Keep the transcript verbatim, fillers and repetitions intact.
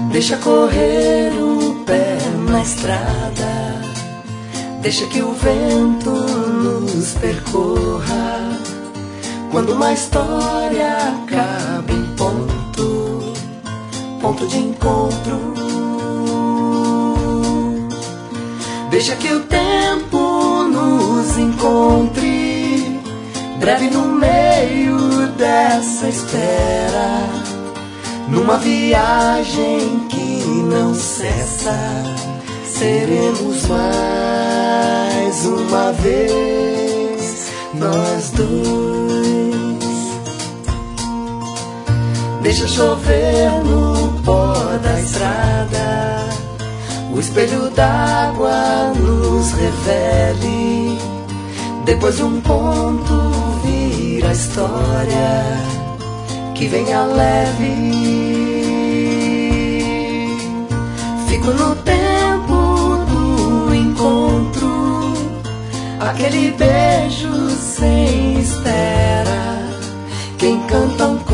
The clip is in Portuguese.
Deixa correr o pé na estrada, deixa que o vento nos percorra. Quando uma história acaba em ponto, ponto de encontro, deixa que o tempo nos encontre, breve no meio dessa espera, numa viagem que não cessa. Seremos mais uma vez nós dois. Deixa chover no pó da estrada, o espelho d'água nos revele. Depois de um ponto vira a história que venha leve. Fico no tempo do encontro, aquele beijo sem espera, quem canta um